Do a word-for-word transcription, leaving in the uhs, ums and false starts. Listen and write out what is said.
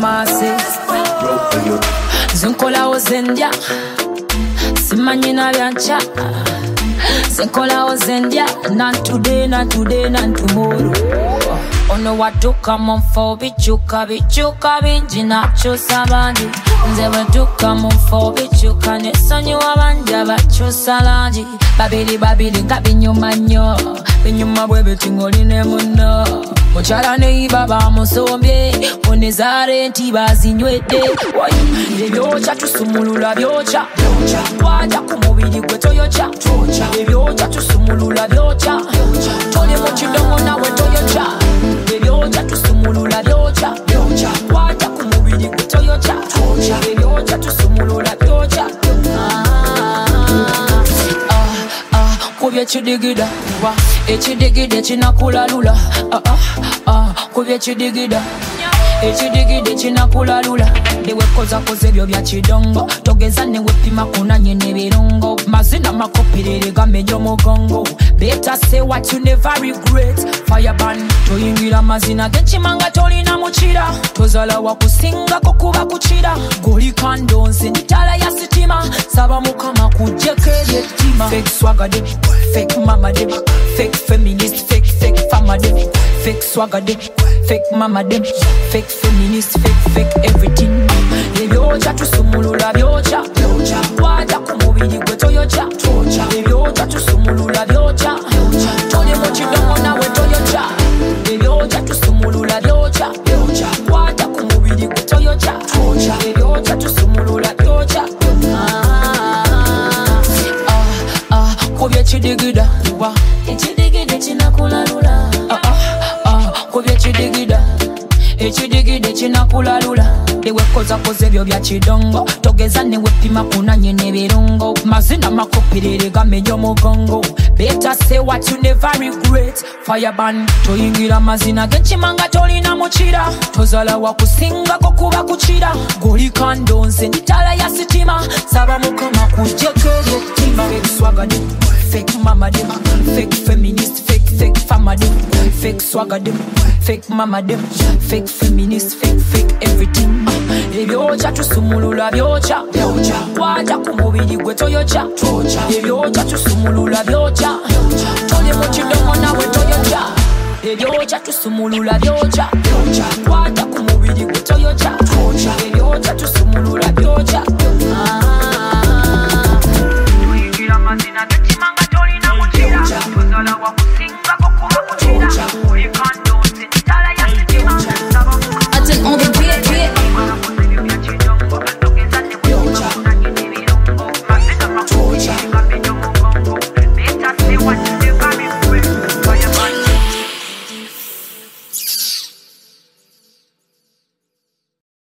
masi zinkola ozendya simanyi na byancha zinkola ozendya not today not today not tomorrow ono watuka mumfo bichuka bichuka bingi nakyusa bangi nze bwetuka mumfo bichuka nesonyi wabanja bakyusa langi babiri babiri nga binyuma nnyo binyuma bwe bitingoline muno mukyala neiba bamusombye onezaare nti bazinywedde ebyokya tusumulula byokya waja ku mubiri gwe toyokya ebyokya tusumulula byokya toli mu kidomo nawe toyokya ebyokya tusumulula byokya waja ku mubiri gwe toyokya ebyokya tusumulula byokya kubye ekidigida ekidigida kinakulalula kubye ekidigida ekidigida kinakulalula newekozakoza ebyo bya kidongo togeza newepima kunanye nebirungo mazina makopirere gamenya omugongo better say what you never regret fireban toyingira mazina g'ekimanga tolina mukira tozala wakusingako kuba kukira goli kandonze ntala ya sitima saba mukama kujjeko ebyettima fake swagger de fake mama de fake feminist fake fake fama de fake swagger de fake mama de fake feminist fake fake everything ebyokya tusumulula byokya waja ku mubiri gwe toyokya ebyokya tusumulula byokya toli mu kidomo nawe toyokya ebyokya tusumulula byokya waja ku mubiri gwe toyokya ebyokya tusumulula byokya kubye ekidigida ekidigida kinakulalula kubye ekidigida ekidigida kinakulalula ewekozakoza ebyo bya kidongo togeza newepima kunanye nebirungo mazina makopirere gamenya omugongo better say what you never regret fireban toyingira mazina g'ekimanga tolina mukira tozala wakusingako kuba kukira goli kandonze ntala ya sitima saba mukama kujjeko ebyettima fake swagger de fake mama de fake feminist fake fake fama de fake swagger de fake mama de fake feminist fake fake everything ebyokya tusumulula byokya waja ku mubiri gwe toyokya ebyokya tusumulula byokya toli mu kidomo nawe toyokya ebyokya tusumulula byokya waja ku mubiri gwe toyokya ebyokya tusumulula byokya